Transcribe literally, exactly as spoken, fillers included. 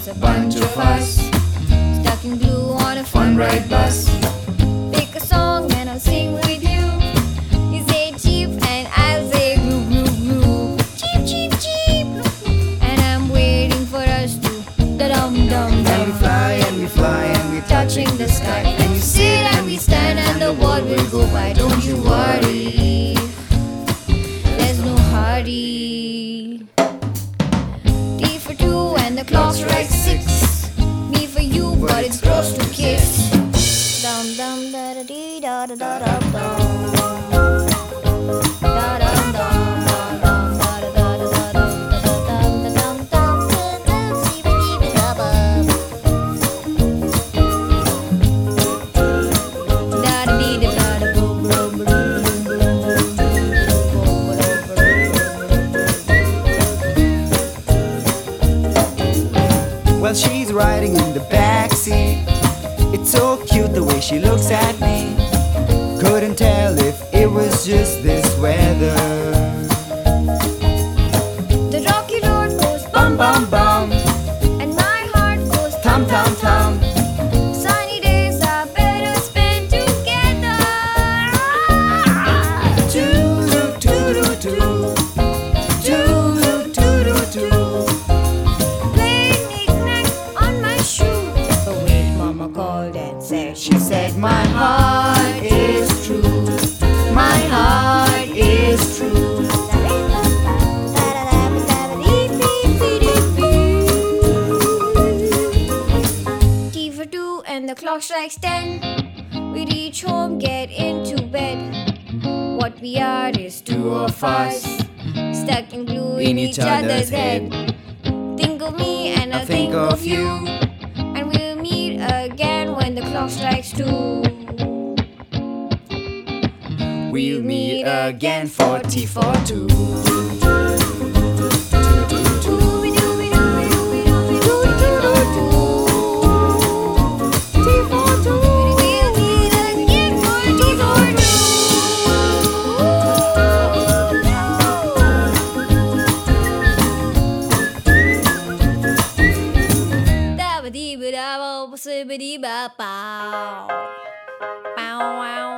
a bunch of us stuck in glue on a fun ride bus. Pick a song and I'll sing with you. You say cheap and I'll say groove, groove, groove. Cheap, cheap, cheap. And I'm waiting for us to da-dum, dum, And dum. we fly and we fly and we Touching the sky. And we sit and we stand and the world will go by. Don't you worry, there's no hurry. T for two and the clock strikes six. Me for you, but it's close to kiss. Dum dum da da dee da da da da dum. Da dum dum dum dum da da da da da dum da dum dum dum dum see ba dee ba da ba. Da da dee da da da boom boom boom boom. Well, she's riding in the backseat. It's so cute the way she looks at me. Couldn't tell if it was just this weather. The rocky road goes Bum bum bum bum, and my heart goes tum tum tum. Sunny days are better spent together. Toodle toodle toodle, toodle toodle toodle. Playing knick-knack on my shoe. But wait, Mama called and said, She said, my heart is true. My heart is true. T for two and the clock strikes ten. We reach home, get into bed. What we are is two of us, stuck in glue in, each other's head. Think of me and I'll think of you, and we'll meet again when the clock strikes two. We'll meet again for T for two. Bow, bow, bow.